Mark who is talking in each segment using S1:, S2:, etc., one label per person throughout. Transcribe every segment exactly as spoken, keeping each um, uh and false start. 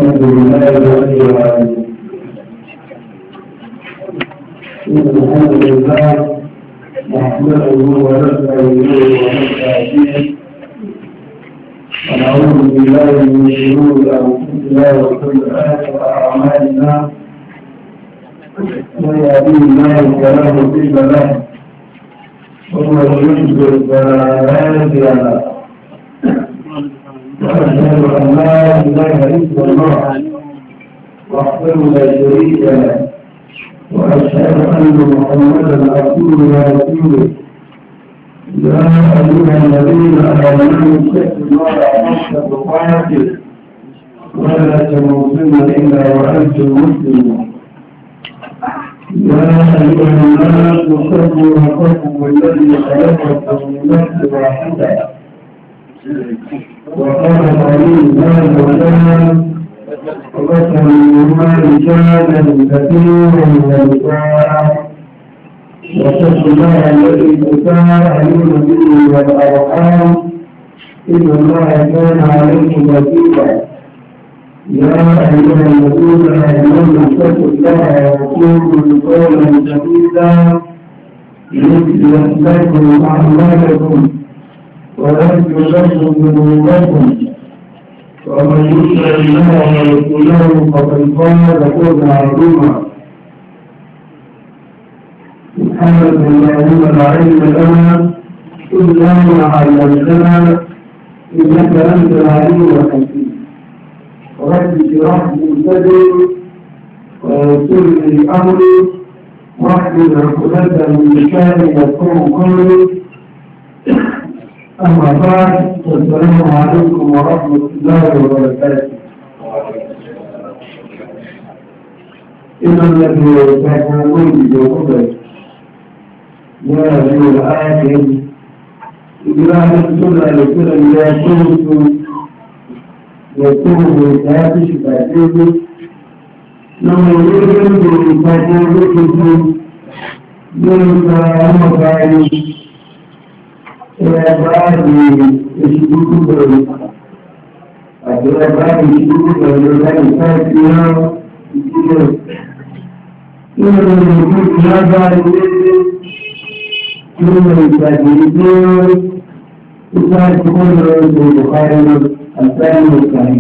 S1: الحمد لله رب العالمين. الحمد لله نحمده ونستعينه ونستهديه ونعوذ بالله من شرور انفسنا وسيئات اعمالنا من يهديه الله فلا مضل له ومن يضلل فلا هادي له وأشهد أن لا إله إلا الله وحده لا شريك له وأشهد أن محمدا عبده ورسوله يا أيها الذين آمنوا اتقوا الله حق تقاته ولا تموتن إلا وأنتم مسلمون يا أيها الناس اتقوا ربكم الذي خلقكم من نفس واحدة وخلق منها زوجها وبث منهما رجالا كثيرا ونساء واتقوا الله الذي تساءلون به والارحام ان الله كان عليكم رقيبا يا ايها الذين امنوا اتقوا الله وقولوا قولا سديدا يصلح لكم اعمالكم ويغفر لكم ذنوبكم ومن يطع الله ورسوله فقد فاز فوزا عظيما سبحانك اللهم لا علم لنا الا ما علمتنا انك انت العليم الحكيم رب اشرح لي صدري ويسر لي امري واحلل عقدة من لساني يفقهوا قولي أما بعد السلام عليكم ورحمة الله وبركاته. إن الذي يتكلمون بجهوده يا ذي الآخر إبراهيم صلى الله عليه وسلم يقول يقول بذاته بعدين لما يريد بذاته يرجع مكانه Ẹ̀yàbáàdì ìṣubúkú bẹ̀rẹ̀ àti ẹ̀yàbáàdì ìṣubúkú bẹ̀rẹ̀ láti sáàtì náà ìṣúlẹ̀. Nínú ìlú ìlágbára léde nínú ìgbàdì ìgbé ìsáàtì wọ́n lọ ìgbè Buhari àtàrí ìkàrí.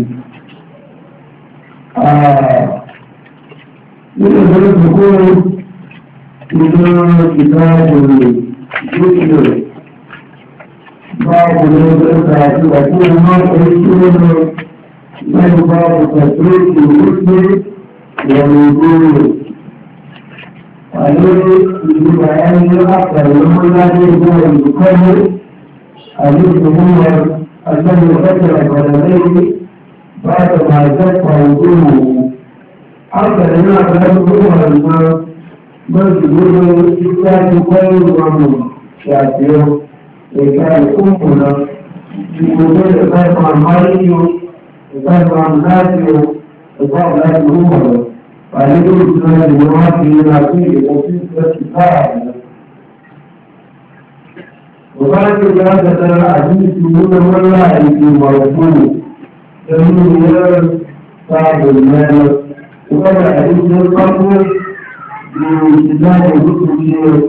S1: Nínú ìlú ìgbòkó ìlú ìgbàdì ìgbòkó بعض الناس يقول ما يقولون من بعض التفريق المسلم ويقول عليه يجب أن يحصل لما لا يجب أن يكمل عليه هو أن يفتح ولديه بعد ما يفتح وجوده حتى الناس يقولون الماء من يقولون إلا يقول عنه شاكر وكان أمنا في وجود الغير عن ماليه الغير عن ناسيه الغير لا يهمه فعليه السنة لنواتي لناسيه وفي الساعة وقالت إجازة العزيز من والله في مرسول جميل صعب المال وقال حديث القبر بإجتماع الذكر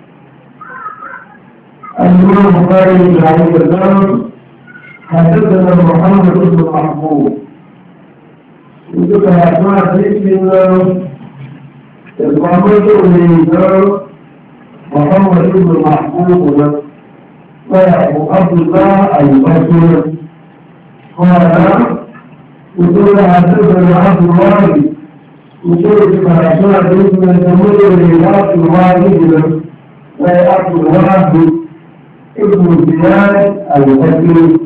S1: الإمام البخاري عليه السلام حدثنا محمد بن محمود وذكر أسماء باسم الضابط الإنسان محمد بن محمود وأبو عبد الله البصري قال وذكر حدثنا عبد الله وذكر أسماء باسم الضابط الواحد وأبو الواحد ابن زياد البصري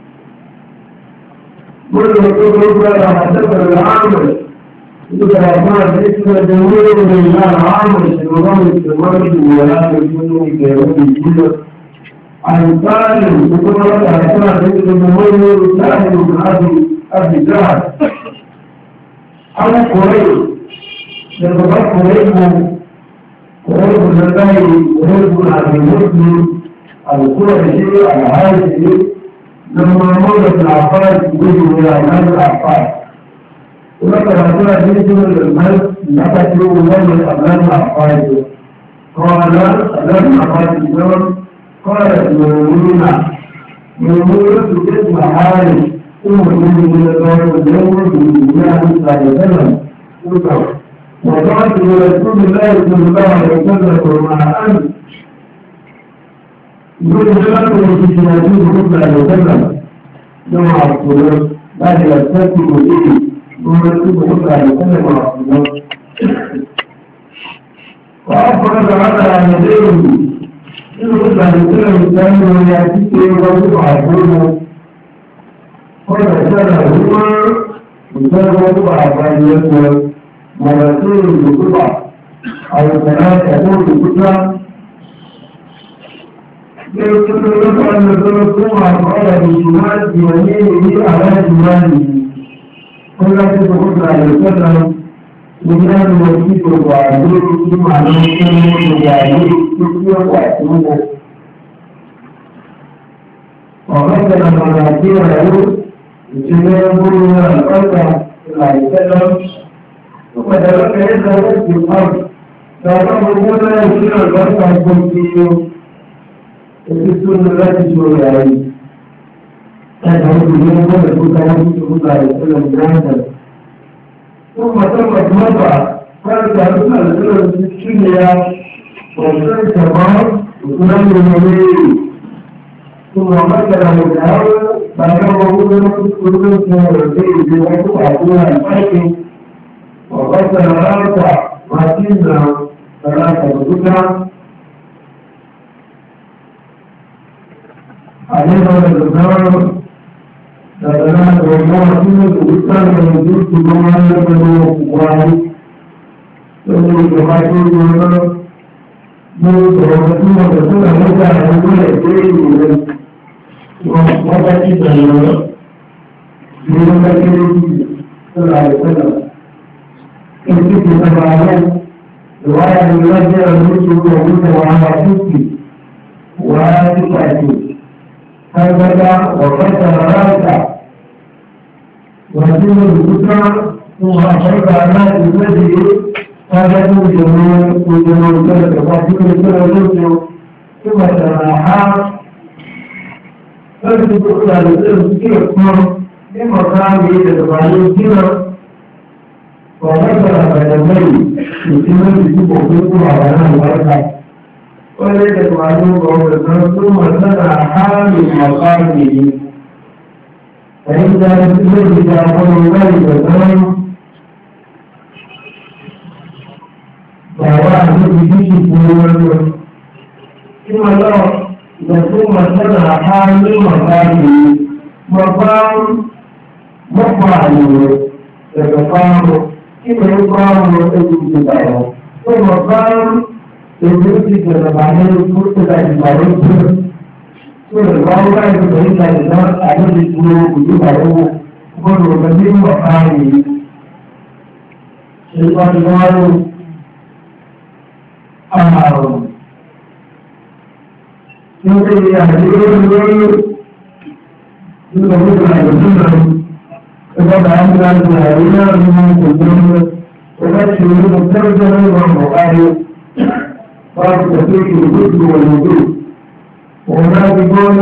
S1: كل يقول حدثنا العامر ذكر أسماء باسم الجمهور من العامر النظام السماوي ولا يكون كيروب الجنة عن سالم ذكر أسماء باسم الجمهور سالم بن أبي أبي جهل عن قريش ذكر قريش قريب الزكاي قريب أبي مسلم القرشي العارفي لما مرت العفاف يجب إلى أمام العفاف وذكر هذا الحديث المال نبت ولم الأبناء أخوانه قال أبناء أخوانه قال المؤمنون يقول بجسم حالي أمر من الله اليوم بالله صلى الله عليه وسلم وقالت لرسول الله صلى الله عليه وسلم ومع أن يقول لكم في سنتين صلى الله عليه وسلم جمع الصلاة بعد يستثني به ورسول صلى الله عليه وسلم مع الصلاة وأفرد على يديه يقول بعد كل كان يأتي ويوضع عقوله قال كان هو وكان وضع بعد مرتين بقطع أو ثلاثة يكون بقطع يمكن أن نذكر عن قال بالشمال بيمينه على شماله كل تقول على السلم وكان يجيب وعليه ثم على السلم وعليه ثم وعليه وغسل مناكيره يقول القلب عليه السلم ثم ترك يده في الأرض فأمره لا يصير البركة الكلية السنة التي تشير عليه هذا هو اليوم يقول كلام صلى الله عليه وسلم جاهزا ثم تمت مضى قال تعالى السنة الشنية وصلت كمان وسلام المليء ثم مثل مدعوه فأمره لا يصير البركة بوقت عدوها الفاتح وغسل رأسه وسنة ثلاثة بكرة علينا الزمان ثلاثة وما سنة بكرة من وجود جمعان لبنو واحد ثم جمعاتي جمعان موت ومسنة وسنة موتا يقول يجري ومضى كده يوم كده صلى الله عليه وسلم كنت تتبعون رواية المرجع المسلم وقلت وعلى صوتي وآتي هكذا وفتر راسع وسن الكترة ثم أشرك الناس الذي فجدوا جميل وجميل ثلاثة وحسن كل جزء ثم تناحى فجد أخرى لسلم كيف لما كان يتبعون كثيرا وذكر بدمي يتم بسبب على الورقة وليس معلوم قول ثم سمع حال مقامه فإن كان الذي تعمل ذلك الزمن فهو أحد بشيء ثم لا ثم سمع حال مقامه مقام مقام يتقام كما يقام ويجب تبعه ثم قام يجب تبعه كنت تبعه ثم الواقع يجب تبعه على الجنوب ويجبه وكل مدين وقامه شيطان الله أمره يمكن يهديه الليل ثم يجب أن فقد عمل الجاهلين من الجنة وبشر الترجمة والبخاري قال تفيك الجد والوجود وهناك قول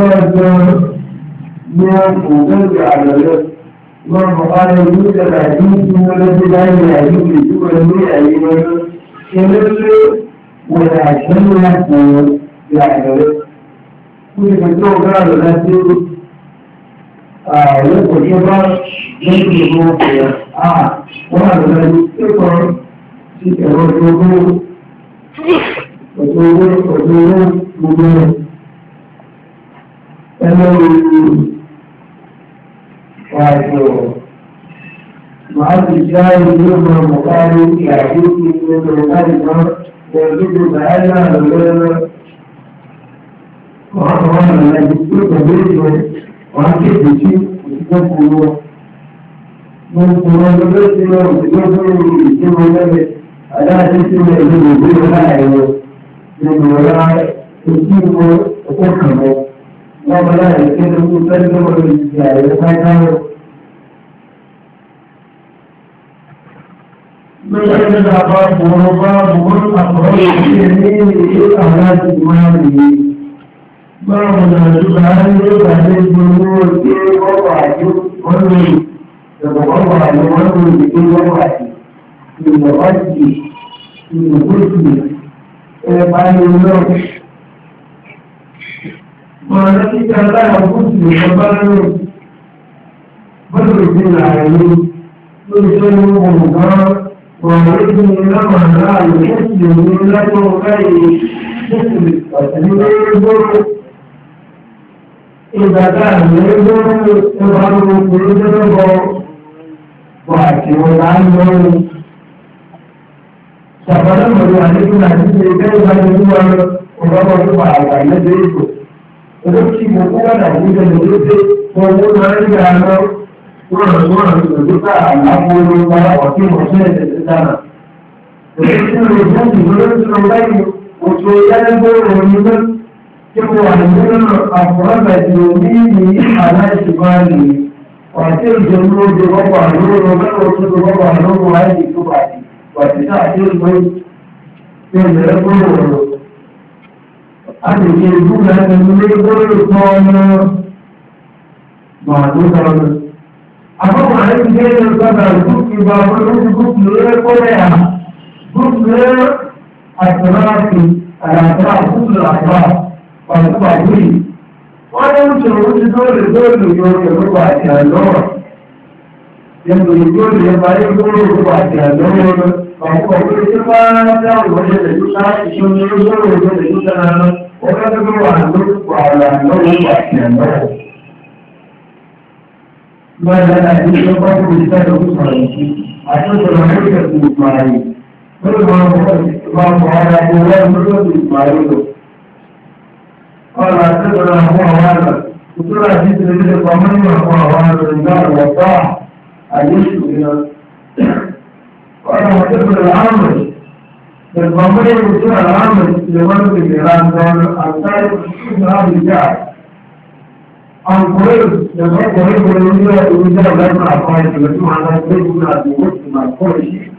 S1: يوم على الرزق والبخاري يوجد الحديث الذي لا يعجب لسوى المئة أيضا كمثل والعشرين يحصل على الرزق كل فتوى قال لا تجد يقول يبقى يجب آه وهذا الذي يقول يقول يقول يقول يقول يقول أنه مع الرجال يوم المقارن يعجب من المقارن ويجب بأنها الولد وهذا الذي يقول wọ́n kéde tí òṣìṣẹ́ kúrò wọ́n kúrò lọ́gbẹ́ tí wọ́n òṣìṣẹ́ kúrò ìṣẹ́ wọn lẹ́gbẹ̀ẹ́ aláàdé tí wọ́n èdè ìgbé láàrin nínú ọ̀rá ojú wọn ọkọ̀ kan lọ wọ́n bá láàrin tí wọ́n kú fẹ́ lọ́wọ́ ìṣẹ́ ààrẹ fáìkáwọ̀ مثل باب ورباب والأقرب في أولاد المال باب الجبال يبهد الجنود في وضعه والمي يتوضع لمن في وضعه في الغد في الغسل بعد النوم ما نتيجة لها الغسل وبعد بدر الدين العالمين يسلمه مقام ويبني لما لا المسلم له غير مسلم وسلم إذا كان يقول يظهر وجوده وعكس عنه فلما يعرفون حديث كيف يقول وضرب على يده ونفسي مقولة حديث الجزء وقول عنه عنه ورسوله الدفاع الأول وفي مصيرة الإسلام ويجب الرسول يقول الله وسويان الدور والنسل كما يقولون أفراد يومين على شماله وأتير جنود وضع نور ومن وصول وضع نور وهذه كبعتي وتساعدين البيت من يقولون أن يجبون أن يقولون الصوم معدودة أقوم عليك جيدا الصدر الكفر بابلوك الكفر ليقولها كفر الأطراف الأطراف كفر الأطراف والكفر وأنا يمكن أن دول دول يقول يربع على اللغة يمكن يقول يبقى يقول يربع على اللغة فهو يقول يبقى تعالوا وجد يسعى يشون يقول وجد يسعى وكذا يقول عن اللغة وعلى اللغة على اللغة ما لا أدري يبقى بلسان الأسرة عشان تنحيك الإسماعيلي كل ما هو على أبواب مجرد الإسماعيلي قال أعتبر أبو عوالة وطلع جيد لبدا الضماني أبو عوالة الرجال والطاع أجيشت إلى قال أعتبر العامل الضماني وطلع العامل لمن في الإيران قال أعتبر هذا الجعل عن قريب لما قريب ولله ولله لا يسمع قائد مجموعة لا يجب أن يوصل مع كل شيء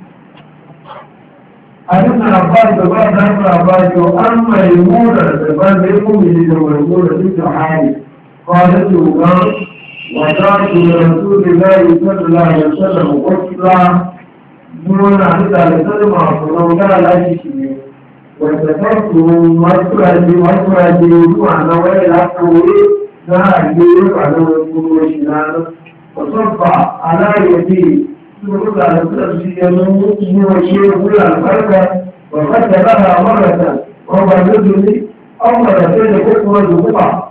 S1: أجبنا عباد ببعض نفس عباد وأما يمونة ببعض يقوم بجد ويقول بنت حالي قالت وقال وقالت لرسول الله صلى الله عليه وسلم وقلت لا دون عدد على سلمة ولو كان لا شيء وذكرت مرسولة مرسولة يجوع نوائل الحقوي لا يجوع على القلوب شنانا وصفع على يدي ثم على الشيء يموت وشيء ولا البركة وقد لها مرة وبعدني أول شيء كفر الوقع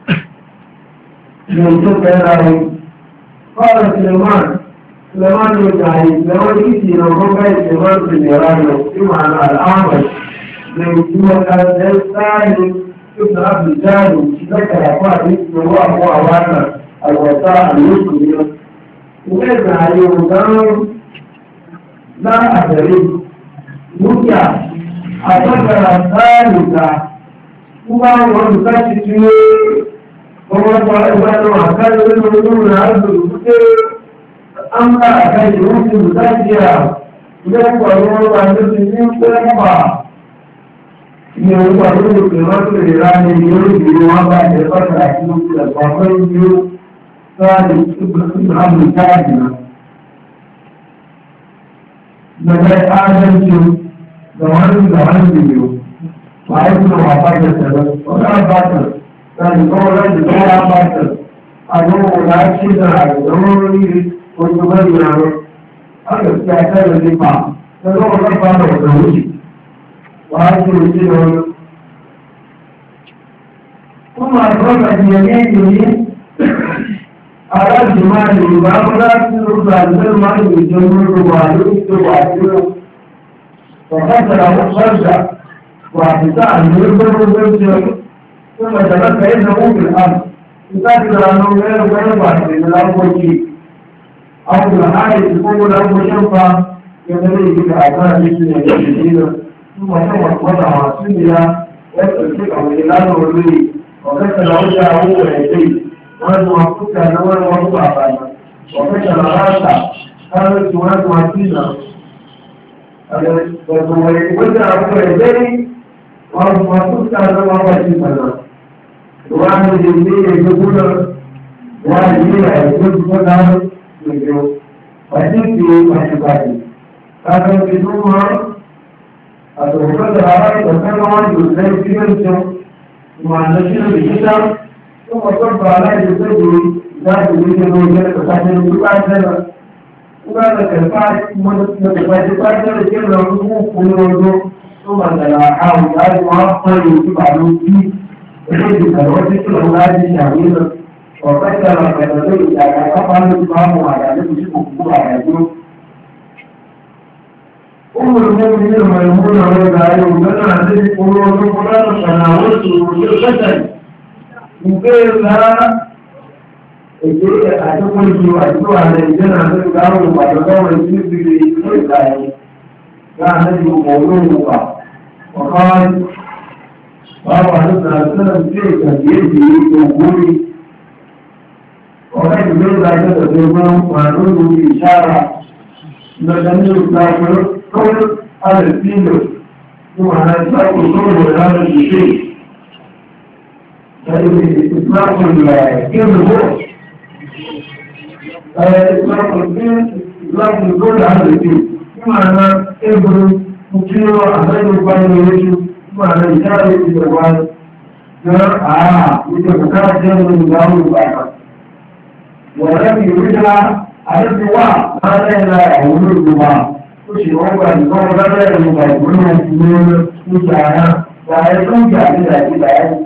S1: من سكر قال سليمان سليمان يدعي لو يجي لو رجع سليمان في النيران بمعنى الأعمى من جملة الثاني ابن عبد الجاد ذكر قال اسمه أبو عوانة الوساء المسلم وإذا عليه لا أدري مجا أتذكر الثالثة وما هو مكتشف وما هو أكاد يقولون عبد المسلم أما أكاد يمكن مكتشف يقولون عن المسلمين كلها يقولون عن المسلمات الإيراني يقولون عن المسلمين ثالث ابن عبد الكاهنة بدأ آدم زمان زمان بيو وعيدنا وعطاك السبب ولا باطل كان قولا جدا باطل أدوه لا شيء ضروري وتبين عنه هذا استعتاد الدفاع فلو رفع وتوجه وهذا يصير ثم أدرك بيمينه على جمال بابلا ترضى المال بالجمهور وعليه وقتل خرجا واعتزاء المنبر والجمهور ثم تبقى انه في الارض يقاتل انه غير غير واحد من الارض او الحائط يكون له شنفه يدري بك اعطاء مثل الجديده ثم سوى وضع سنيا ويتركه الى الولي وقتل وجهه ويديه وأنه أفكك نوال وضع فانا وفتل راسا كانت سواد وعسينا wanda abu da dai wani masu tsara mawaci sana wani da ne ya yi guna wani ne ya yi guna na da yau wajen fiye masu kwaji kasar fi zuma a tsohon da hawa da kan wani da zai fiye da ma na shi da kita kuma kan ba na da zai za su yi da wajen da kasashen bukatar kuma da karfa da karfa da ke da rubu kuma ثم تلاحظوا أن يعطل بعضهم يجب الوقت الأولاد شهيرا وفكر كذلك على أفعال الإسلام على نفسه كبيرا على يوم أم المؤمنين ميمونة ويبعيون لنا هذه القلوب القرآن تناولته بالقتل مكير لها أتقول في وقتها على الجنة هذه القرآن وبعدها ويجب بالإسلام كان نجم قولوه وقال بابا حدثنا السلام كيف يجري وقولي وكيف يرضى جدا سيبهم ونقول بإشارة نجمع الإسلام كل هذا الفيلم ثم نتلاقى كل هذا الشيء فالإسلام الكلمة هو الإسلام الإسلام كل هذا الشيء ثم أنا إبرو مكينو أخذ القرآن يجب معنى إشارة الجوال جرى آه يتبقى جنب الله البعض ولم يرجع على الدواء هذا لا يعود الدواء وشيء أن يقول لا يعود من السنون وشعنا لا يكون جاهزا إلى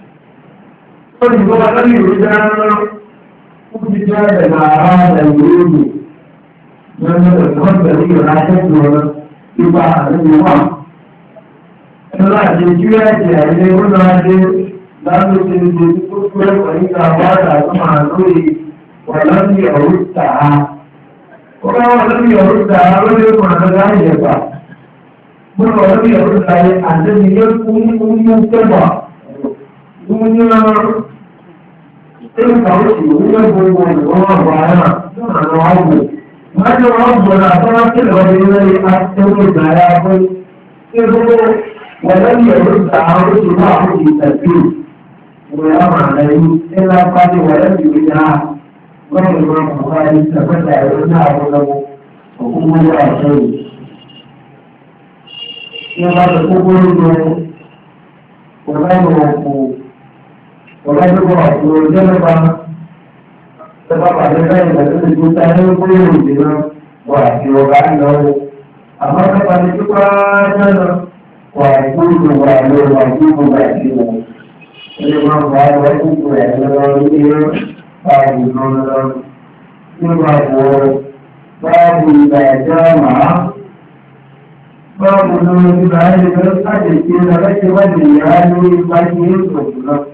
S1: فلذا لم يرجع وجدنا ما هذا يريد من الذي يرجع Ipa àti wà. Ẹlá àti ìjúwẹ́ àti àìlé wọ́n náà dé láti ṣe ṣe tó pẹ́ pẹ̀lúta wádà tó máa lórí wà láti ọ̀rọ̀ tàá. Ó bá wà láti ọ̀rọ̀ tàá lórí ọkùn àtàlá ìjẹ̀bà. Mo lọ lórí ọ̀rọ̀ tàá àti ìyẹ́ fún ní tẹ́bà. Mo ní ọ̀rọ̀ tẹ́bà ó sì wúwẹ́ gbogbo ìwọ̀n àbọ̀ ara tó nà lọ àgbò. Maju Rabbuna tawakil walillahi aktabu bayabun ibu walam yurda a'udhu ma'ahu tasbih wa yama alayhi illa qadi walam yurda wa yurda Bukhari sabata yurda a'udhu wa kuma ya'udhu ya ba da kokoro ne ko ba ko ko ba ko ko jama'a sebab ada yang berada juta yang boleh dibilang wah jiwa anda apa kepada kita jangan wah itu juga ada wah itu juga ada ini memang wah wah itu juga ada ini ah itu ada ini bahawa bahawa baca mah bahawa menurut kita ini kalau ada kita ada cuma dia ini bagi itu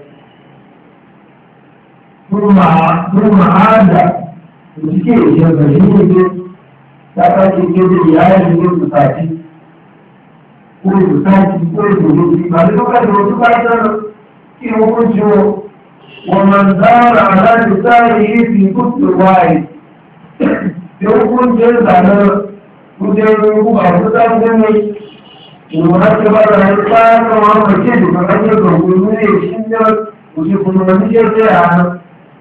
S1: ثم ثم عاد وشيء يبين dapat dikira dia yang berfati, kuri berfati, kuri berfati. Kalau kita dulu kata, kita punya, ومنظار على لسانه في كل واحد. Dia punya dana, punya ruku baru tahu ni. Orang sebab mereka orang macam tu, kerana berguna isinya, punya punya macam tu.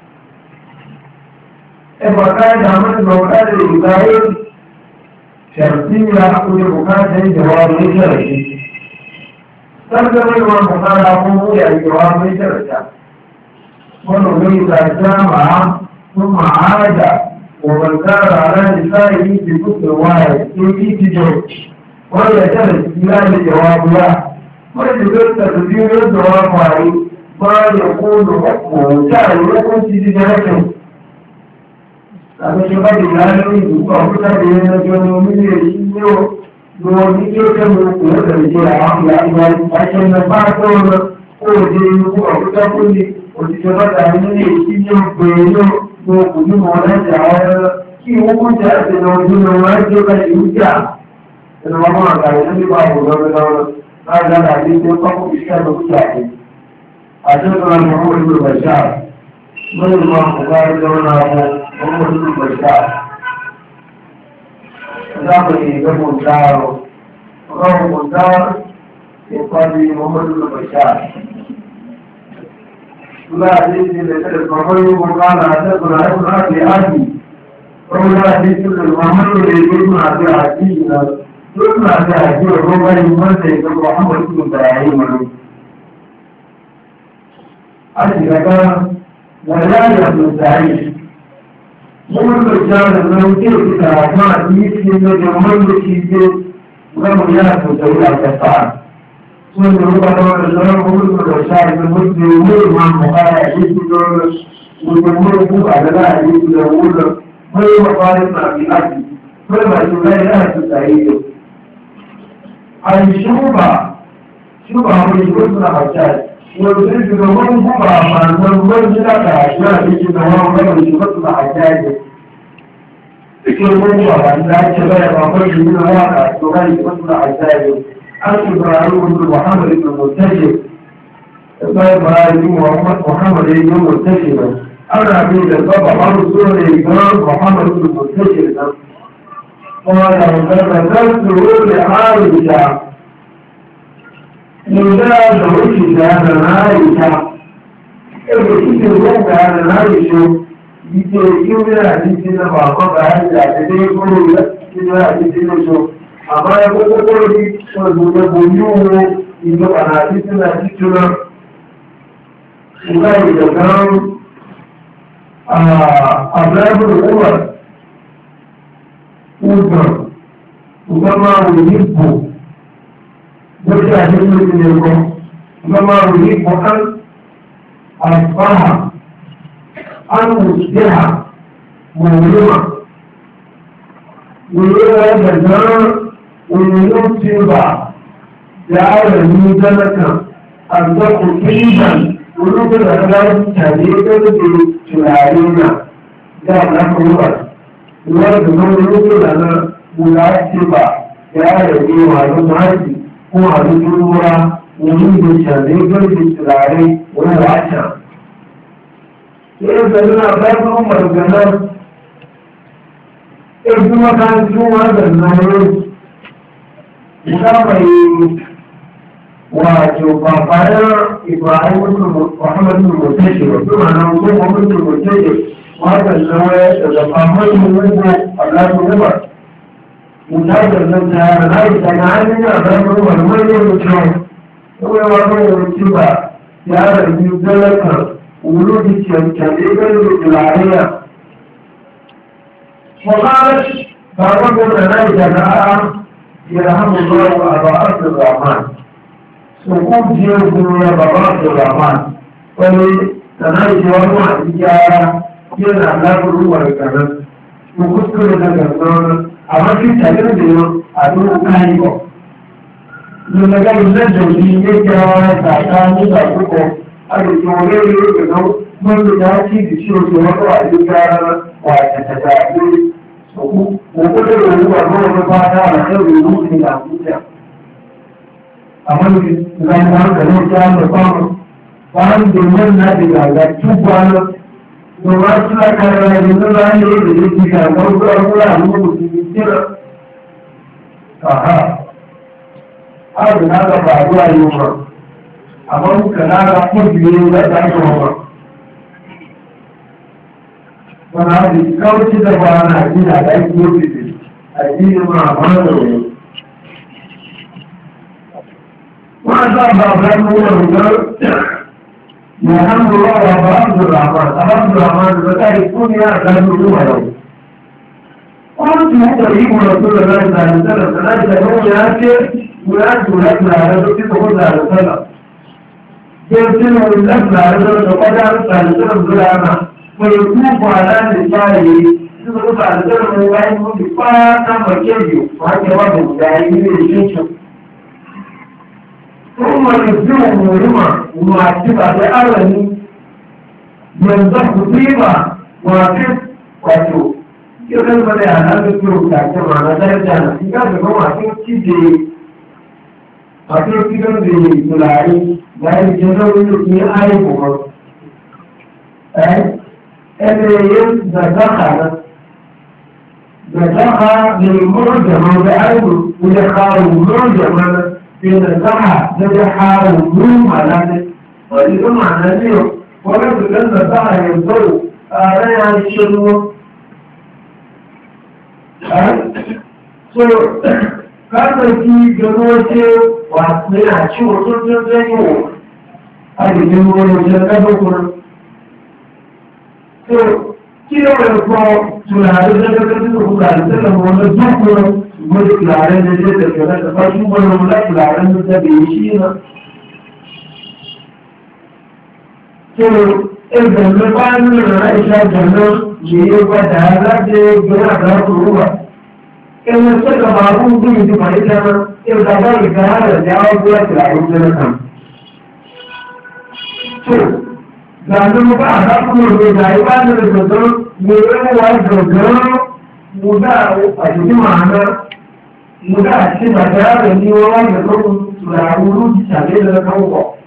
S1: Bahkan zaman mereka diutai syartinya punya bukan dari jawab mereka ini. Tapi orang bukan aku yang jawab mereka. Kalau mereka sama, semua ada. Orang cara ada di disebut jawab ini tidak. Orang yang tidak dijawabnya, mereka juga terjadi jawab baik. Mereka pun aku cari pun tidak ada. Tapi coba dilalu itu, kalau kita dengan jodoh ini, itu dua itu kan berkuat dari dia. Yang yang macam apa tu, oh dia itu kalau kita pun di, oh coba tadi ini ini beliau dua puluh orang jauh, kau pun jadi jodoh orang juga juga. Kenapa orang kaya ni bawa jodoh ada lagi tu kau bisa berjaya. Ada orang mahu berjaya. Mereka mengajar orang Umur itu besar. Kenapa ini kemudian رواه مختار يقال محمد بن بشار. لا حديث البخاري وقال حدثنا ابن ابي عدي ولا حديث محمد بن ابي عدي ابن ابي عدي وهو من محمد بن ابراهيم أجل ولا يبن سعيد مولد الجامع الموجود في الأعمال يمكن أن يمر في ولم يأخذ إلى الكفار. ثم ربما الإسلام مولد الرشاد المسلم يمر مع مقالة يسجد ويمر على لا يسجد يقول غير مخالف في أجل فلما يقول يأخذ سعيد. الشوبة شوبة من يقول الرشاد ويريد من هو من من لا تعشى يجب أن هو من يفضل حجاجه يقول هو أن لا شباب أقول من الواقع يقول يفضل حجاجه أنت إبراهيم بن محمد بن المنتجب إبراهيم محمد بن المنتجب أنا أبيد البابا مرسول إبراهيم محمد بن المنتجب قال وذكرت لعائشة لذا زوجي كان عائشة إذا كنت كان عائشة يجيبنا حديثنا فأقوم عائشة تديكم إلى حديثنا أما يقول لي وزوجه إذا أنا حديثنا حديثنا إذا كان أبلغ الأمر أوزر وكما يجيبه وجه جملة منكم كما يريد أن أصبح أن أصبح مظلمة ويرى جزاء وينصب جعلني جنة أصدق كيدا ونقل الأغلب شديدا بشرعينا جاء لكم وقت ويرى نقل لنا مناسبة جعلني وعلم kuma abin ruwa wani da shaɗe garbi turare wani wata. Sai da nuna bayan marganar ɗin kuma kan tuma da nayo ta mai wato babayar Ibrahim Muhammadu Mutashi wa kuma nan kuma Muhammadu Mutashi wata nawa daga famar mugu Allah ta rubar. مناظر منها لا يتنعلم أمام والمن يمتعون هو يوضع الاتباع يارى المدلك ولود الكبيرة الجلالية وقالت فربنا لا يتنعلم يرحم الله أبا عبد الرحمن سقوط جيوه يا بابا عبد الرحمن ولتنعي جوانه عن الجارة ينعم لا بروه الكلام وكتب لك amma shi tare da yau a duk kayan ko nuna ga yin da shi ne kyawa ya saka ni da kuko a da jore ne da nau mun da shi da shi ko wato a duk gara wa ta ta da ni so ku ko ko da ruwa ko ko ba ta da kai ruwa ne da kuka amma ni zan ga da ne ta da famu famu da mun na da ga tuba Domin suna kare da nuna ne da yake kamar ruwa mutu kira. Aha, abu na ga faruwa yi ba, amma muka na ga kudi ne da ta yi ba. Wani abu kawai da ba na gina da ake yi a gina ma ba da wani. Wani sa ba ba nuna rugar الحمد لله وعبد الرحمن عبد الرحمن بتاعي يكون يا كان هو يوم قلت هو يجيب رسول الله صلى الله عليه وسلم ثلاثة يوم يأكل ويأكل لكنا على ذلك تقول على السلام يرسله لكنا على ذلك وقد أرسل على السلام ظلاما ويكوف على نسائه تقول على السلام ويقول بفاتا مكيبيو وهكذا وضع دائمين الشيشو ثم يبدو مهمة ومعتبة بأرني ينزح طيبة وعكس وعكس يقول بدأ أن أذكر تعتبر على ذلك أنا في كذا هو عكس كذي عكس كذي تلاعي لا يجنون في أي مهر أي أن ينزح نزعها للمرجمة بأيضا ودخار المرجمة بنزعها نزعها ومرمى وإذا معنى ذلك ولكن لن نزعها ينظر آلها الشنو so kasance gano ce wasu yana ci wasu zai yi a jikin wani jirgin kuma so kila wani kuma tunanin da daga cikin kuka da tsaka wani dukkan wani turaren da zai da gane da bashi wani wani turaren da bai shi na so idan na bayan da na isa jannan da ya gwada ya zaɗe gina da ruwa in suka babu zai ji fahimta na yau da ba da gara da yawon zuwa turaren jana kan so zanen ba a zafi mai da ya ba da gaggar mai yawa gaggar mu da a jiki ma'ana mu da a cikin ba tare da ni wani da kawai turaren ruji tare da na kawo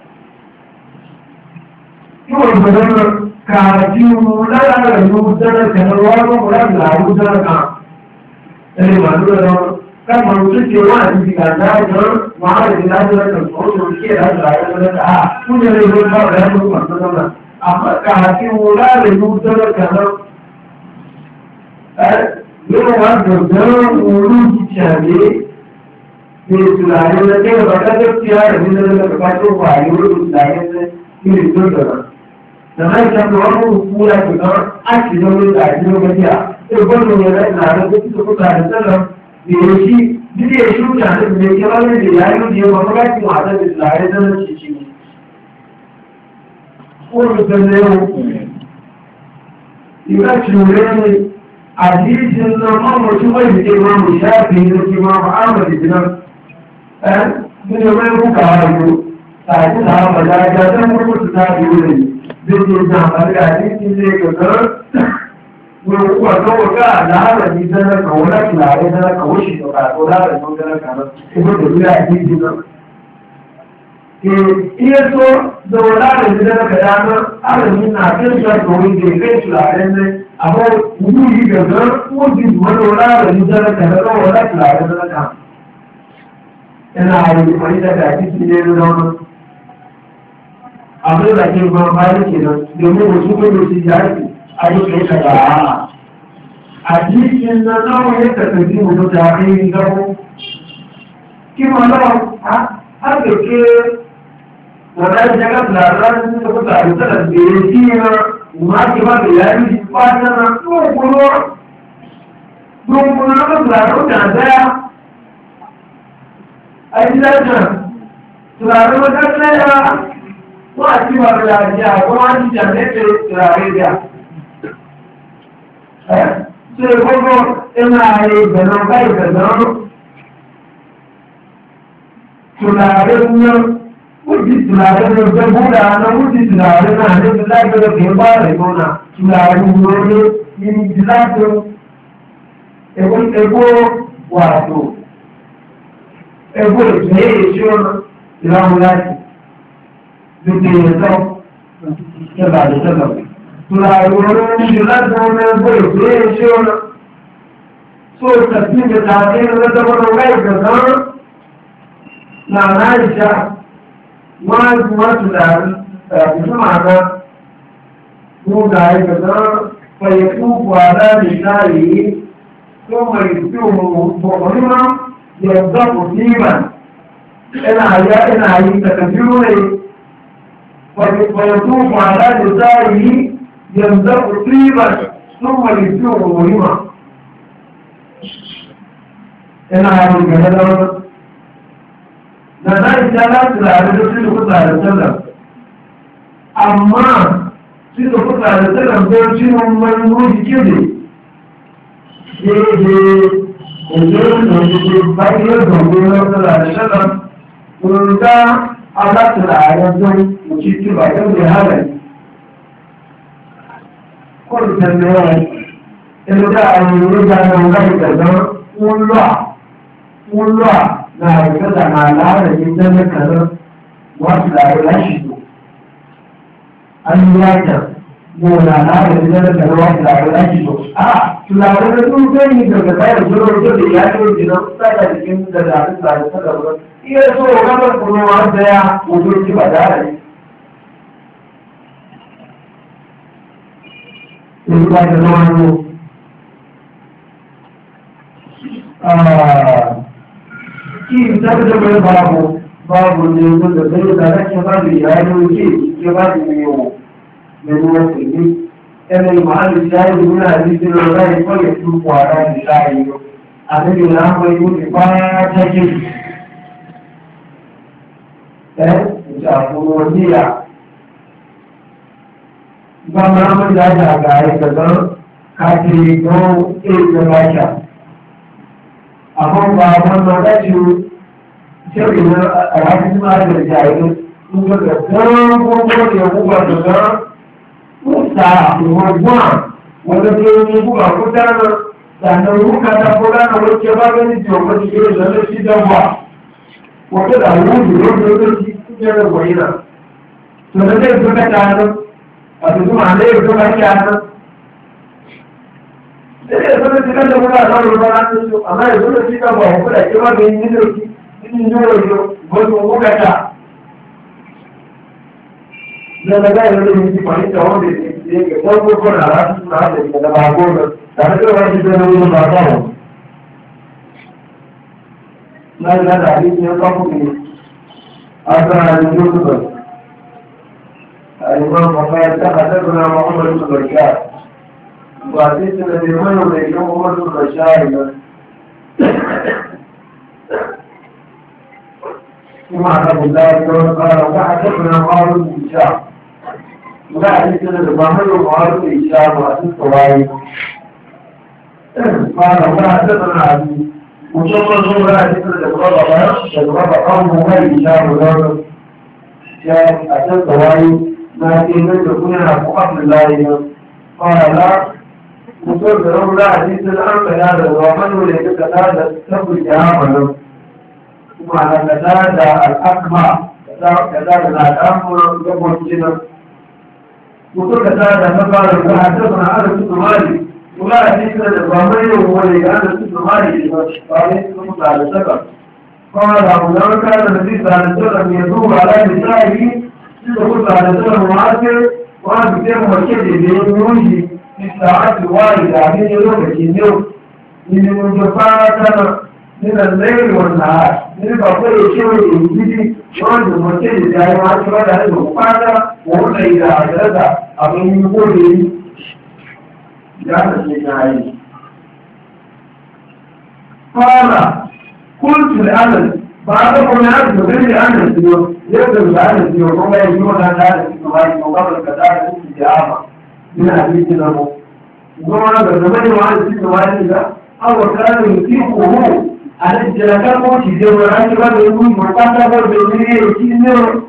S1: kiwon gaggar kafin mu lalata da yi zanen kanar wani mu da turaren jana kan ẹni màlúù lọ káàmù tó ti wá àti ti kàdá jọ wọn á lè láti lọ sọ ó tó kí ẹ láti láyé lọ ká fún yẹn lè lọ bá ọ̀rẹ́ ló wà tó lọ́nà àmọ́ kàkí wo láàrin ló tọ́lọ́ kàná ẹ yóò wá gbọ̀ngàn olú ti tàbí ní ètò láyé lọ kí ẹ bàtà tó ti rà ní lọ́dọ̀ bàbá tó wà ní olú láyé lọ kí lè tó dọ̀rọ̀ nàmá ìjọba wọn kò kú láti lọ àti lọ́wọ́ àti lọ́wọ́ díà gbọ́dọ̀ yẹn láti láàrín tó tó kó tàbí sẹ́lọ bèèrè sí dídí èṣù ìjàdé lè jẹ́ wọ́n lè yá yóò di ọmọ tó láti wà láti láàrín sẹ́lọ ṣìṣì ní. olùsẹ̀lẹ̀ ohun ìrẹ́sì rẹ̀ ni àdíjì ń lọ mọ́mọ́ tí wọ́n ìdíje wọn mú ṣáàfì ní ti wọn àmọ̀ ìdíná ẹ́ nínú ẹgbẹ́ ń kà á yóò tàbí àwọn ọ̀dájá tó ń kó tó tàbí rẹ̀ bí ti ń àǹfààní àdíjì lè gẹ̀gẹ́ wọ́n ká láàrẹ̀ ní jẹ́rẹ́ kàwọ́ láti láàrẹ̀ jẹ́rẹ́ kàwọ́ ṣìṣọ́ kàtọ́ láàrẹ̀ tó jẹ́rẹ́ kàwọ́ ẹgbẹ́ tó rí àìdí jìnà. iye tó zọwọ́ láàrẹ̀ ní jẹ́rẹ́ kàdá náà àrẹ̀ ní nà kéjọ́ ìgbòho ìgbè kéjù láàrẹ̀ ní àbọ̀ ìlú yìí gẹ̀gẹ́ wọ́n ti dùn láàrẹ̀ ní jẹ́rẹ́ kàdá lọ́wọ́ láti láàrẹ̀ jẹ́rẹ́ kàwọ́. ẹnà àrẹ̀ ìfọ̀ yìí dàgbà àti ti lé lọ́nà. àbúrò àti ìgbọ̀n báyìí kìnnà lèmú òṣù pé ló ti jáde ayyukan shari'a a cikin na nawa ya tafi mutu da ainihin gabo kima nawa har da ke wadda jaga labarin da kuka a da ya ci na maki ba da yari fata na ɗunkuno ɗunkuno na labarin da daya a yi lafiya turare wata tsaya ko a ci ba da lafiya ko a ci jami'ai turare da ṣe gbogbo ẹnu ààrẹ ìgbẹ̀nà bá ìgbẹ̀nà tùlàrẹ náà ó ti tùlàrẹ náà jẹ́ búra náà ó ti tùlàrẹ náà ní ti láìpẹ́ kí n bá rẹ̀ lọ́nà tùlàrẹ lórí ní ti láìpẹ́ ẹgbó wà tó ẹgbó ìpínlẹ̀ èṣù ìlànà láti lókè ẹ̀tọ́ ìṣẹ́bàdì sẹ́lọ̀ turare wurin láti wọn ẹgbẹ́ ìgbé iṣẹ́ ọ̀nà tó tàbí ìgbẹ̀ta àti ìrìnlẹ́tọ́gbọ́n ọ̀gá ìgbẹ̀tán na náìjà wọ́n á ti wọ́n turare tàbí fún àná wọ́n ga ìgbẹ̀tán pẹ̀lú buhari nìkáyé tó mọ̀ ìpí òmùmọ̀ yẹ̀dọ́ kò sí ìgbà ẹ̀nà àyà ẹ̀nà àyí tàbí rẹ̀ pẹ̀lú buhari nìkáyé يمزق طيبا ثم يسوق مهمة أنا أقول كذا لنا إجابة لا تدري كذا هذا أما سيد كذا هذا بيرجع من موجود كذي ये ये ये बाकी लोग घूमने वाला है उनका आधा चला है जो उचित की बातें बिहार है kọ́lù tẹ̀lé ẹ̀ ẹlẹ́dẹ́ àwọn olóògbé àwọn ọ̀gá ìtẹ̀lẹ́ wọ́n lọ́à wọ́n lọ́à náà ìgbẹ́ta náà láàrẹ̀ ní tẹ́lẹ̀ kẹ̀lẹ́ wọ́n ti láàrẹ̀ láṣìṣò ayélujára wọ́n náà láàrẹ̀ ní tẹ́lẹ̀ kẹ̀lẹ́ wọ́n ti láàrẹ̀ láṣìṣò ah Labarai da sun gani daga bayan zuwa da ya ce jinan tsaka jikin da zaɓin tsari ta gaba. Iya so gabar kuma wanda ya wato ci ba da ne. Sai ba da wani ki tabbata bai babu babu ne wanda zai da rake ba da yayin ke ke ba da yawo. Ne ne ne ẹni ìmọ̀lẹ́ ìṣáyé ìwúrà àdíjẹ́ lọ́rọ̀ ìfọ́ ìtúkọ̀ ara ìṣáyé àtẹ́bí láàpọ̀ ikú ti pàá jẹ́jẹ́ ẹ́ ìṣàfihàn oníyà bá máa mọ́ ìdájà àgbà ìgbẹ̀gbọ́n káàkiri gan èèyàn láṣà àwọn ọba ọmọ láti ṣe ìrìnà àrájí tí máa jẹ̀ ìjà ìlú ń gbẹ̀gbẹ̀ gan gbogbo ìyẹ̀wò gbàgbẹ̀ Musa ìwọ̀gbọ́n wọ́n tó ní búra kó dáná tàbí orúkà tàbí dáná ló kẹ bá gẹ́ ní tí ọkọ̀ ti gẹ́ ìlọ́lẹ́ sí dọ́gbà wọ́n tó dàbí wọ́n jù lórí lórí sí jẹ́rẹ̀ wọ̀nyí náà tòlẹ́lẹ́ ìtọ́kẹ́ dáná àtúntò àlẹ́ ìtọ́kẹ́ kí á ná lẹ́lẹ́ ìtọ́kẹ́ ti kẹ́ lọ́wọ́ lọ́rọ̀ bá láti sọ àmá ìtọ́kẹ́ sí dọ́gbà ọ̀pọ̀ ẹ̀kẹ́ wá gẹ́ nínú ìjọ Lọ́lọ́gbà ìrọ̀lẹ́ ti pàdé ìjọwọ́ lè ṣe ẹgbẹ̀rún gbogbo náà láti ṣúra àti ìjọba agbóòrò tàbí tó wọ́n ti bẹ́ lórí ọmọ àbáwọ̀. Láì láti àrí ní ọjọ́ fún agbára ní ó túbọ̀. Àìmọ́ ọ̀pá ẹ̀ta àtẹ́kùnrin àwọn ọmọ ìṣòro ìṣá. Ìgbà tí ìṣẹ̀lẹ̀ ní mọ́nà rẹ̀ yóò mọ́ ìṣòro ìṣá ìlọ. ثم عقب الله قال وحدثنا قارون بن هشام وبعد كده الظاهر قارون بن هشام واسس طوائف قال وحدثنا عبد وصلى بعد كده الغضب الغضب قومه بن هشام وقال جاء اسس طوائف ما كان يكون قبل الله قال لا وصلى بعد كده الامر هذا ومن ولد هذا تبو جهنم وعلى كذا الأكمى كذا الأمر يقول كذا وكل كذا فقال وحدثنا على ست مالي ولا حديث الضمير هو اللي كان ست مالي قال ثم على سبب قال ولو كان النبي صلى الله عليه وسلم يدور على نسائه يقول على سبب معاصر وأنا بكلمة مكتب بيوجي في الساعات الواحدة من يوم اليوم من المجفاة من الليل والنهار من بقول شيء يجي شلون المكان جاي ما شو هذا المقابلة وهو إذا عجلت أبين يقول لي جاء الشيء قال قلت الأمل بعضكم يعرف غير الأمل اليوم يقدر الأمل اليوم هم يجون على هذا السؤال وقبل كذا الاستجابة من حديث له وقال بالزمن وعلى السؤال أو كان يطيقه على الجلسات وشيء وراني بعد يقول مرتاح بعد بيجي يشيل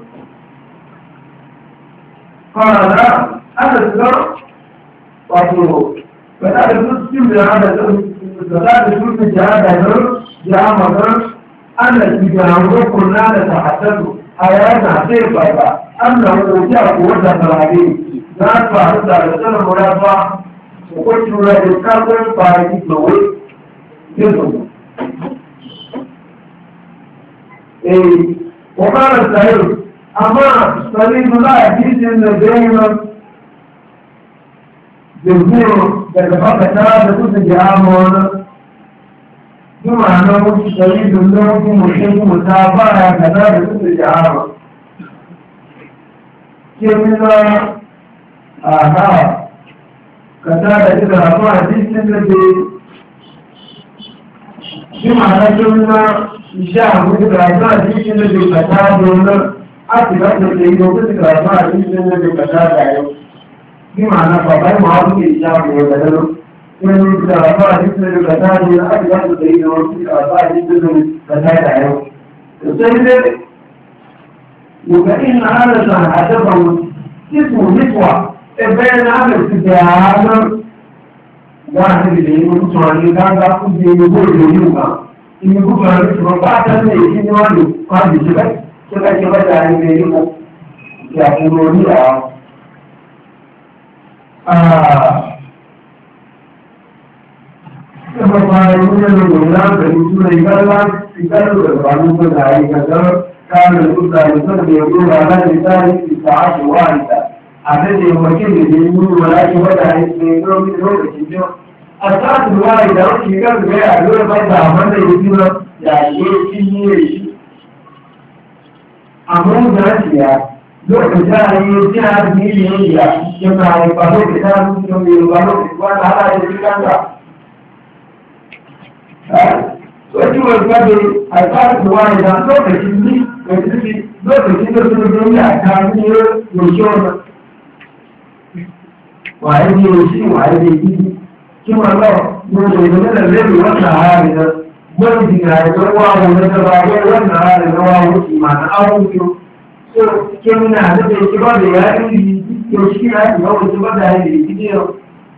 S1: قال لا هذا الزر وأقوله فهذا المسلم هذا هذا الشرط جهاد هذا جاء مدر أن الجهاد كلنا نتحدث حياتنا سير بابا أنه جاء قوة العليم ذات بعد ذلك المرافع وقلت له الكافر فايد بوي يزوم إيه وقال السعيد أما سليم لا يجيز إن دائما بالزير بالبقى كتاب كل جامعنا ثم أنه سليم الله مشيك متابعة كتاب كل جامعنا كمنا آها كتاب كده أطوع جيز إن بمعنى كمنا إشاء متكراسات جيشن بالكتاب ولا أتبقى تقييد وتكراسات جيشن بالكتاب بمعنى فقال معروف إشاء ويبدله من متكراسات جيشن بالكتاب ولا أتبقى تقييد وتكراسات جيشن بالكتاب السيد وكأن هذا حدثه اسمه نسوة بين هذا الاتجاه واحد اللي يقول سؤالي كان أقول يقول يقول ini bukan perbuatan ini ini wajib kalau disebut sebab sebab dari ini ya kemudian ah Kuma bayan yin lura da mutu da igala, igala da banu da ayi kasar kanin kusa da sun da yau da na da tsari su ta ake wa'ita. A da da makin da ke yi wa ake wata ayi ne domin lokacin yau. A tsarin wa'ita da wasu shigar da ya yi da ba da amma da ya tura da ke cinye shi. Amma da siya lokacin da yi jiya miliyan ya ya ka yi ba lokacin da mutum ya ba lokacin ba da hada da shi kanka. Wajen wajen a tsarin wani da lokacin ne da suke lokacin da suna zai a tarihi yaushe wani waye ne yaushe waye ne gidi kima lau ne da zai da zai wannan hari da wani diga ya zama wani da gabatar wannan hari na wawo imanin abubuwa so kemina da da ke ba da yari yaushe ya yi yawon ba da yari gidi yau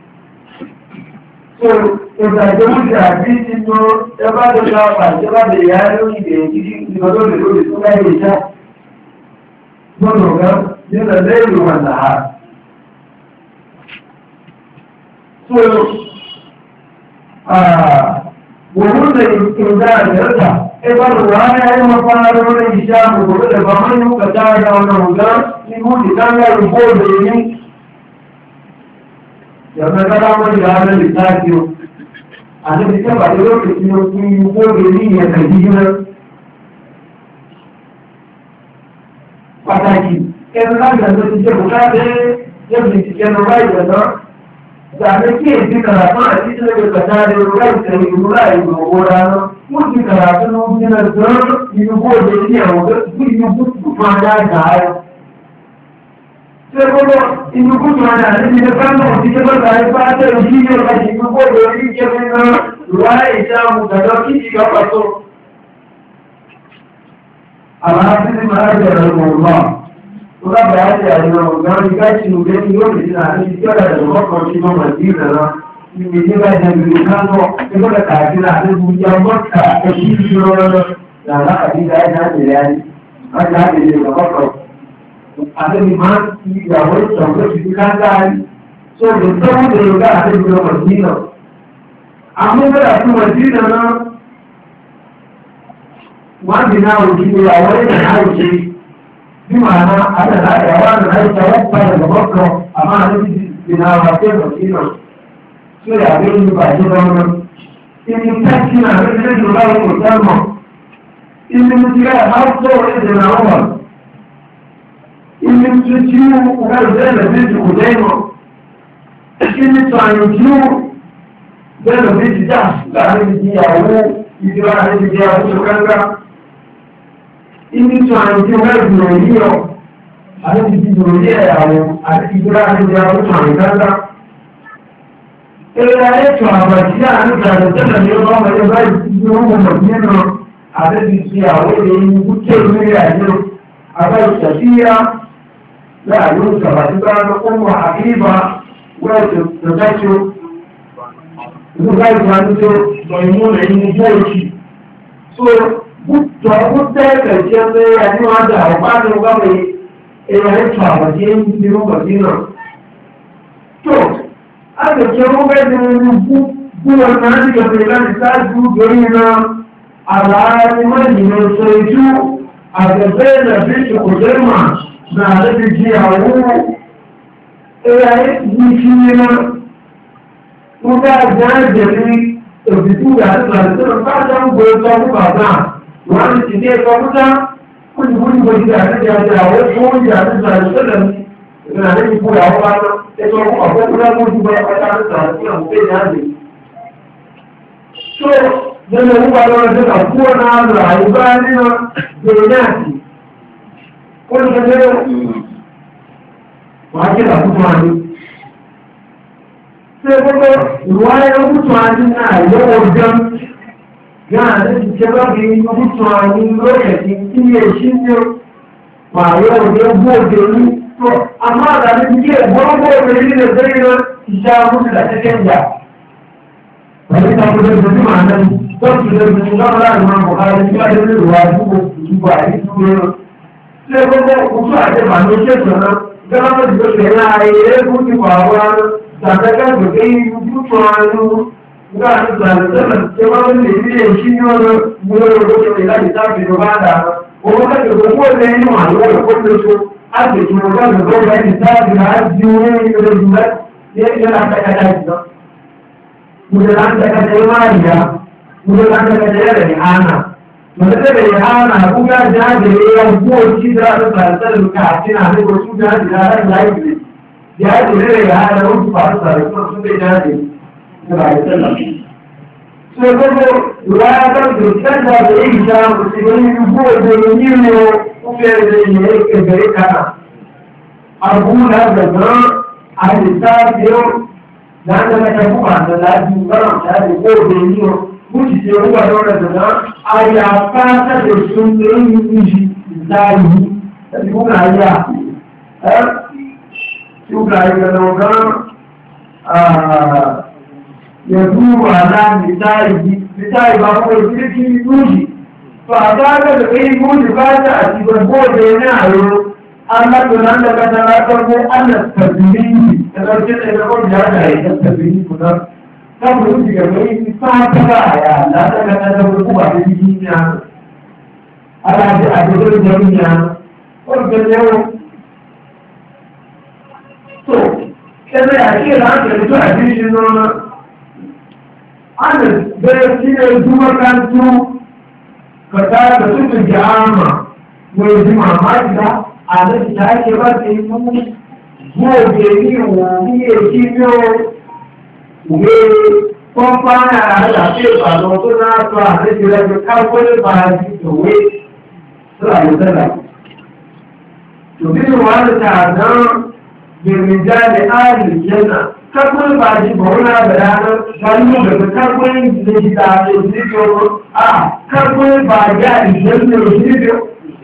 S1: so ìgbàjọ́ ìgbà bí nínú ẹbá tó ṣe ọ̀pàá ìjọba lè yá lórí ìdè ìdí ìgbàjọ́ lè lórí tó láyé ìṣá gbọ́nà ọ̀gá nílẹ̀ lẹ́yìn wà náà so wọ́n lè ìgbà àjẹ́ta ẹbá lè wá ní ayé wọn fara lórí ìṣá gbogbo lè bá mọ́ inú kàtà àjá ọ̀nà ọ̀gá nínú ìdáńgá ìbóòdè ní ìyàmẹ́gbẹ́láwọ́ ìyá rẹ̀ lè táàkì o àti ti tẹ́bà tó lókè tí ó fi wóòrè ní ẹ̀kà ìdíjúná pàtàkì ẹnu láti ẹ̀sọ́ ti jẹ́ bùkátẹ́ yẹ́bùn ti kẹnu ráì ẹ̀nà ìgbàmẹ́ kí èdè kàrà fún àti tí lẹ́gbẹ̀ẹ́ pàtàkì ráì tẹ̀lé ìlú ráì gbogbo ránà mú ti kàrà fún ó bí náà gan inú bóòdè ní ẹ̀wọ̀n tó bí inú bùtù fún ajá àgbà Segundo, in Bukuana, in the Bangor, the Father, the Junior, and the Buko, the Region, Rai, Sam, the Rocky, the Paso. Aladdin Maharaja, Allah. Ula Baya, no, God, guys, you get your vision, and you got a lot of people, and either. You may give us a new campo, you got a Kajina, and you are not a sheep, Nala, I think I had the land. I got it in the Hoko. Ada lima tiga orang sampai dikatakan, so betul mereka ada di dalam masjid. Amu berarti masjid mana? Wajib nak uji awal dan haji. Di mana ada awal dan haji jawab pada beberapa, ama ada di dalam masjid. So ya ini baju mana? Ini taksi nak ada di dalam utama. Ini mesti harus ada di dalam. Ilé tó tí ó wọ́n bẹ́ẹ̀rẹ̀ bí i kò dẹ́mọ̀. Ilé tó àyè tí ó bẹ́ẹ̀rẹ̀ bí i dá láàrin ìyàwó ìjọba àti ìyàwó tó gángá. Ilé tó àyè tí ó bẹ́ẹ̀rẹ̀ bí i yíyọ àti ìjọba ìyàwó àti ìjọba àti ìyàwó tó àyè gángá. Ilé ayé tó àbàtí láàrin ìjọba tẹ́lẹ̀ ní ọmọ ọmọ ẹgbẹ́ ìjọba ọmọ nínú àti ìyàwó èyí kúkẹ́ ìrírí àjọ àbá ìṣàfíyà لا يوسف هتبقى أم حبيبة وتتذكر وتتذكر عنده ضيمون عند جوشي so bùtọ̀ bùtọ̀ ẹ̀kẹ̀kẹ́ pé ẹni wọ́n dà ọ̀pá ní ọgbàmọ̀ èèyàn ètò àbàjẹ́ ní ọgbàdí náà tó àgbẹ̀kẹ́ wọ́n bẹ́ẹ̀ ní bú wọn náà ní ọ̀pẹ̀ láti sáájú lórí náà àlàáyé mọ́jìnà sọ ìjú àgbẹ̀fẹ́ ẹ̀nà bí ìṣòkòtẹ́mà na da jiyawo ẹ̀yà ní kí nínú wọ́n bá jẹ́ ní òbítú àti àtìsọ́nà pàtàkì ń gbé ọkọ̀ bàbá wọ́n ti dé ọkọ̀kúta kúrìkúrìkúrì àti àti àwọn fún ìyà àti àtìsọ́nà ìrìnà lẹ́yìn fún àwọn pátá ẹ̀tọ́ ọkọ̀kúta mú jù bọ́ ọkọ̀ àti àtìsọ́nà pé ní àjẹ́ so lẹ́nu ọkọ̀ àwọn ọ̀dọ́ àkúwọ́ náà lọ àyíká nínú gbèrè náà wọ́n ti ṣe wọ́n á jẹ́ àkútù àní. Ṣé gbogbo ìwáyé ọkútù àní náà lọ́wọ́ jẹun? Gáà ní ti ṣe bá bí ọkútù àní lórí ẹ̀sìn tí ní èṣí ní wà yóò ní gbóòdè ní. Àmọ́ àtàrí ti kí ẹ̀gbọ́n gbóòdè nílẹ̀ sẹ́yìn náà iṣẹ́ ọkútù làṣẹ́kẹ́ ìjà. Pẹ̀lú ìtàkùn ìjọba máa ń dẹ́nu. Tọ́kì lẹ́nu lọ́wọ́ láàrin máa ń bọ̀ káàdé tí wọ́n lè rí ìwà àdúgbò ìdúgbò àìsíkúrò. Ṣé gbogbo òkú àjẹmà ló ṣètò náà? Gọ́ọ̀mọ̀ ìgbésẹ̀ náà ayé fún ti wà wá ṣàtẹ́kẹ́ gbèké ibùdó àánú ga ni da da ke ba ne ne shi ne wani mu ne ko ke da ta fi ba da ko ka ke ko ko ne ni ma ko ko ne so a ke ki mo ga ko ga ni ta bi ha ji ne ni da da ye ya na ta ka da da mu da an ta ka da ma ya mu da an ta ka da da ni ana mu da da ya ana ku ga da da ya ko ki da da ta ta ka kina ne ko su da da da ya ya ne ya ana ku ba sa ko su da da sai kuma ruwayatar da canza da yin sha musulmi yugo da yi ne kufiyar da yi ne ke gare kana abu na daga a lissafiyo da an zama ta kuma da lafi karan ta da ko da yi ne kuci ce ruwa da wadda daga a ya fata da sun da yin yi zai da kuma ya shuka yi ga dogon يدور على مثاله مثال بابو يجري يوجي فأعتقد أي موجي بعد أتبقى بينه أما تنان لك تناكم أن التبليغ تنرجل إلى قول جاء التبليغ كنا كم يوجي كمين فأعتقد يا لا تناكم بقوة بيجينا على أجل جميعا وقال يوم so كذا أكيد عنك لتعجيش إنه ana bai shi ne zuwa kantu ka tara da suka jama mai ji mamaki da a nan ta ke ba ta yi mu zuwa gani wani ya ki biyo ne kwamfa na rada ce ba da wasu na su a nan jira da kawai ba a ji da wai suna yi tsada to bi wani ta nan birnija da ari yana kakun ba ji bauna da ranar wani daga kakun da ji da ke zikiyo a kakun ba ya idan da zikiyo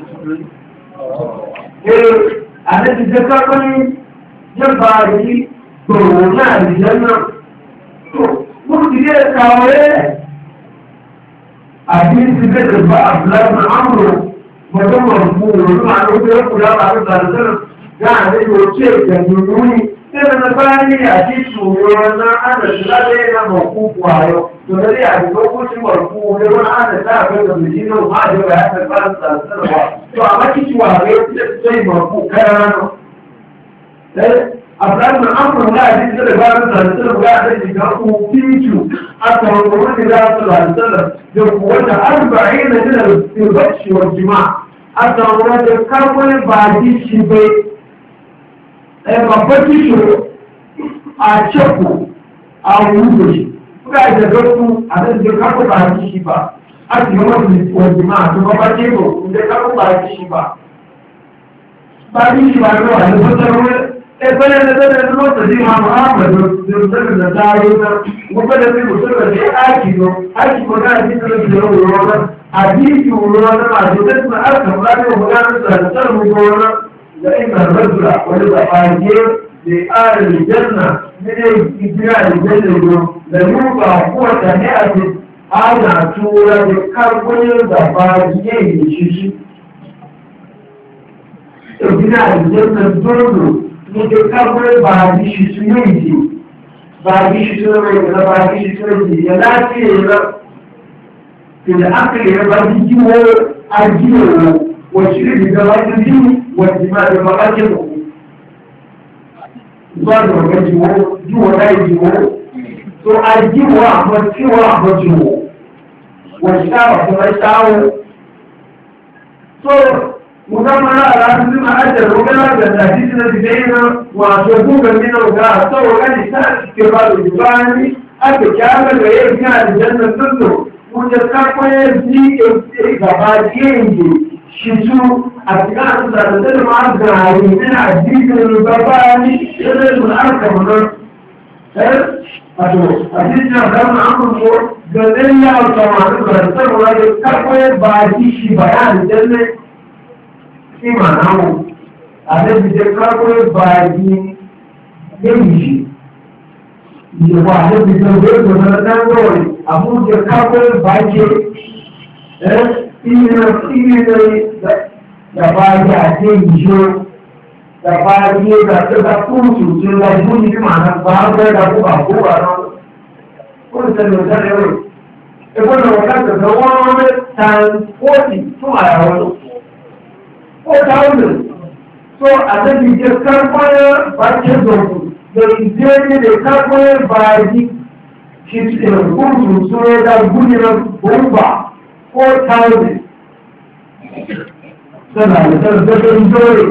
S1: eh a da ji da kakun ya ba ji bauna da janna to mun ji da kawai a ji su da ba a bulan amro mutum marfu wani ma'ana da kula ba da zarzar ga a da yau da nuni sai na bani a ci tsoro na ana tsare na maku kwayo to da ya ga ko shi marku da wani ana ta ga da mijin ma da ya ta fara tsarwa to amma kici wa ga sai marku karano eh abran amru da ji da ba da tsarwa ga da ji ga ku fitu aka wani da sallallahu alaihi da wata arba'in min al-bashi wal jima' aka wani da kawai ba ji shi bai babban kisho a cekku a wuce shi suka yi daga su a nan da karku ba a shi ba a cikin wani wani ma su ba ba ke ba da karku ba a shi ba ba ni shi ba ga wani fasar wani ɗaya bayan da zai da mota zai ma muhammadu da zai da taro na kuma da zai mutum da zai aiki no aiki ko da ake da zai yau wani a jiki wani ma da zai suna aka ba da wani da tsar mu wani لأن الرجل ولتفاجئ لآل الجنة من إجراء الجنة ليوضع قوة مئة هذا سورة كربون تفاجئ لشيشي إجراء الجنة الدرد من كربون بعد شيشي بعد شيشي بعد شيشي يلاتي في العقل يبقى جيوه أجيوه والشريك بجوائزه والدماء بمقاجمه ظاهر وجهه جوه لا يجيبه تو أجيبه أحمد فيه أحمد جوه والشعب كما يشعره تو مكمل على أسلم أجل وكما تنتهينا بدينا وأشوفوك من الوقاء تو وكان يستعد كبار الجباني أكد كامل ويبنى الجنة كله وجدتك ويبني إغباديين shizu a cikin da da da ma ga yi ina jikin babani da mun aka mun eh wato a cikin da mun an ko da dan ya ta ma da sarwa da karko ba ji shi bayan danne shi ma nawo a da da karko ba ji yin shi ni ba da da da da da dole abu da karko ba ke eh ilimi da baki a ce gisho da baki da ta da kusu ce da juni kuma na ba da da kuka kuka nan wọ́n ti tẹ̀lé ọ̀sẹ̀ rẹ̀ ẹgbẹ́ náà wọ́n láti ọ̀sẹ̀ one hundred times forty fún àyàwó lọ. four thousand. So àtẹ́bí jẹ́ kápáyà bá jẹ́ dọ̀kù lórí ìdíyẹ́ni lè kápáyà bá yí kí ẹ̀kúrù sórí ẹ̀dá gúnyẹ̀rẹ̀ bọ́mbà four thousand. Sọ́nà àlùsọ́nà tẹ́lẹ̀ ń dóòrè.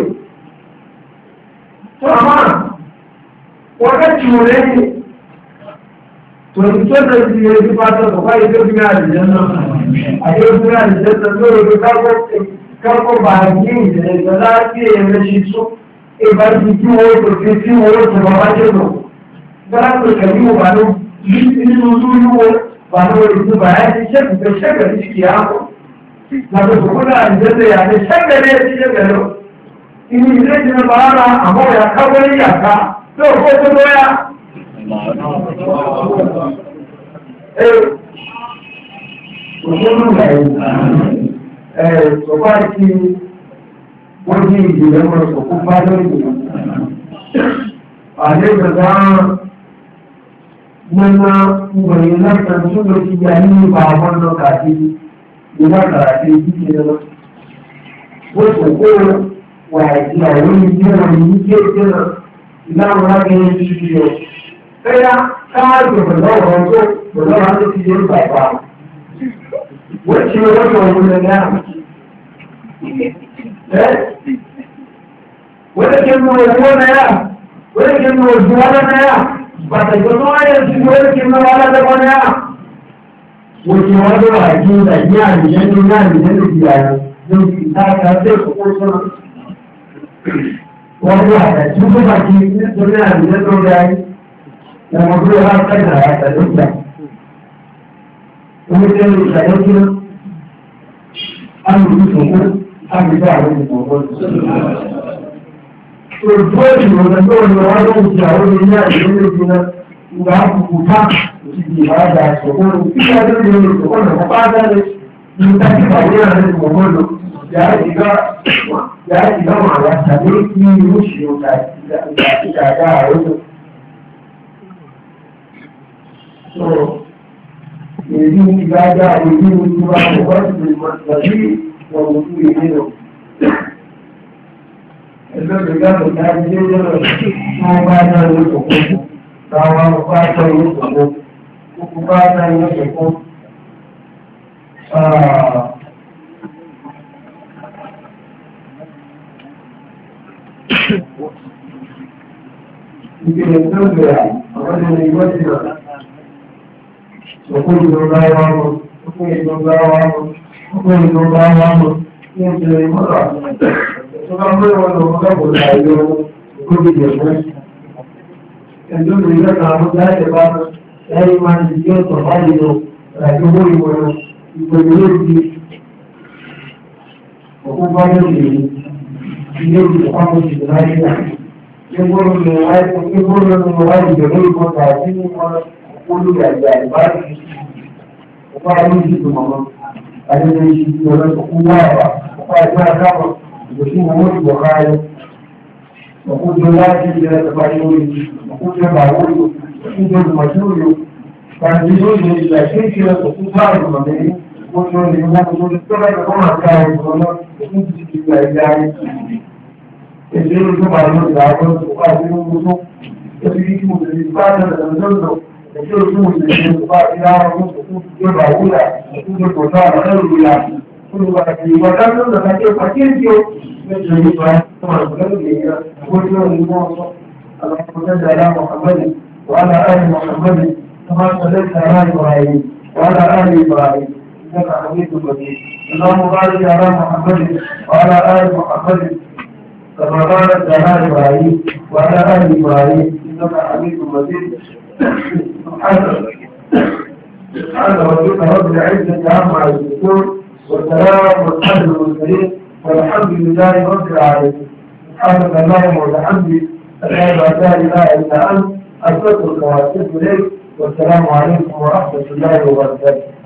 S1: So àmà wọ́n ká tì wọ́n lẹ́yìn. Tòun tó tẹ̀lé ti yẹ kí pátá kò bá yẹ kí ó fi náà àlùjẹ́ náà. Àyè ó fi náà àlùjẹ́ náà lórí kápọ̀ kápọ̀ bá yí ìdílé ìjọba kí èèyàn ṣe tún. Ìbá ti kí wọ́n tó fi kí wọ́n tó bàbá jẹ́ lọ. Bọ́lá tó kẹ̀lé wò bá ló nínú lúlúwo bá ló ìlú bàyá ti ṣẹ́kùnkẹ́ ṣẹ́kẹ̀ ní kìí àpò. Láti òkú náà ìjẹ́sẹ̀ yà ní ṣẹ́kẹ̀ ní ẹtí ṣẹ́kẹ̀ lọ. Inú ilé ti ní bàárà àmọ́ ìyá káwé ní yàká tó kó tó lọ́yà. Òṣèlú ìlàyé ẹ̀ sọ̀fà ti wọ́n ní ìdílé wọn sọ̀kú bá lórí ìlú. Àlejò dáhùn nínú ìwòye lọ́sàn tó ló ti yà ní ìgbà àwọn ọ̀nà kàdí ìwà kàràkì ìdíje lọ. Bó ṣe kó wà ìdí àwọn ìdí wọn ní kéèké náà ìlànà lágbẹ̀ẹ́ ìdíje lọ. Fẹ́yà káàdì pẹ̀lú ọ̀rọ̀ tó pẹ̀lú ọ̀rọ̀ tó ti dé bàbá. Wọ́n ṣe lọ́sọ̀ ọ̀hún lẹ́yìn àmì. Wọ́n lè mú owó náírà, wọ́n lè mú ojú wọ́n náírà, pàtàkì tó wáyé sí wọ́n lè mú wọ́n lọ́dọ́ náírà. Wọ́n ti wọ́n lọ́wọ́ àjí ìdàjí àríyẹ́ ní àríyẹ́ ní ìdí ààrẹ lórí ìtajà sí òkú sọ́nà. Wọ́n lọ́wọ́ àtàjí tó bá jí nítorí àríyẹ́ tó rí ayé. Wọ́n tó wá fẹ́nà àtàlẹ́ ìjà. Wọ́n tẹ́ ìṣàlẹ́ kí á lù ú sọ̀kú, á lù ú àwọn ìmọ̀wọ́ Òjò ìròyìn tó ń lọ wá ló ń jẹ àwọn ilé àìyé lójú náà ìgbà àkùkù ká òsìdì ìwádà ìṣòkòrò tí a lè lè ìṣòkòrò ọ̀pá dáre ní ìtàkì ìpàdé àrẹ ìmọ̀mọ́lò yàá ìgbà wọn àwọn àtàlẹ́ ní irú ìṣòro ìdàgbà àrójò. So, èyí ìgbàgbà èyí ìgbà ọ̀pọ̀ ìgbà tàbí ọ̀pọ̀ ìgbà lọ. Ẹgbẹ́ ìgbàgbọ́ ìdájí lé lọ́rọ̀ tí wọ́n bá dá ìwé ìṣòkòrò. Táwọn ọ̀pá àtọ́ ìwé ìṣòkòrò. Kúkú bá dá ìwé ìṣòkòrò. Ìgbìyànjú tó bẹ̀rẹ̀ àwọn ilẹ̀ ìwé ìṣòkòrò. Òkú ìjọba wa mọ̀, òkú ìjọba wa mọ̀, òkú ìjọba wa mọ̀, ní ìjọba ìmọ̀ràn. Ìjọba mẹ́wàá lọ mọ́gbàgbọ́ láàáyọ òkú ìjọba. Ẹjọ́ ìrìnlẹ́ kan àwọn jáde bá ẹ̀rí máa ń ṣiṣẹ́ ọ̀tọ̀ báyìí lọ, láti owó ìwọ̀n ìgbòmí lórí òkú bá lórí ilé ìjọba ìjọba láyé. Nígbòrò lọ wáyé ìjọba ìgbọ̀ta àti nígbòrò olórí àgbà ìbáraẹni ọ̀pá ayé ìṣètò mọ̀mọ́ ayẹyẹ ìṣètò ọ̀rẹ́ òkú wáyà ọ̀pá ẹgbẹ́ àdámọ̀ ìgbòsí owó ìgbọ̀ká ayé òkú jẹ láti ilẹ̀ ẹ̀fà ìwòrì òkú jẹ bàwórí òkú jẹ ìmọ̀síwòrì pàdé yóò lè ìgbà tí ìṣe òkú báyìí mọ̀mẹ́rin ó jọ lè wọ́n tó lè tó láti kọ́ máa ká ìgbọ̀n náà òkú ti ti gbà ìgbà ayé èdè ìlú bàbá ìgbà àwọn òkú àti ìlú tó ẹbí kí mo lè bá tẹ̀lé Ẹjọ́ ìlú ìlú bá ti lára ọdún tó kún tó bá wúlà, tó tó kò náà lọ́rọ̀ ìlà, tó ló bá ti ìwọ̀n dájú lọ́nà tí ó pàkíyèsí ó, mẹ́jọ nípa ẹ̀kọ́ àgbẹ̀lẹ́ ìgbẹ̀yà, ó tí ó ní wọ́n sọ, alákọ̀ọ́jẹ́ àrá Mọ̀hàmẹ́lì, wàhálà áàrì Mọ̀hàmẹ́lì, tó máa sọlẹ̀ àrá Ìbàráyé, wàhálà áàrì Ìbàráyé, ìjọba àwọn ìgbẹ̀gbẹ̀. Ìlọ́mù bá rí àrá Mọ̀hàmẹ́lì, wàhálà áàrì Mọ̀hàmẹ́lì, كما قالت على إبراهيم وعلى آل إبراهيم إنك حميد مجيد سبحان ربك رب العزة عما يصفون والسلام على المرسلين والحمد لله رب العالمين سبحانك اللهم وبحمدك أشهد أن لا إله إلا أنت أستغفرك وأتوب إليك والسلام عليكم ورحمة الله وبركاته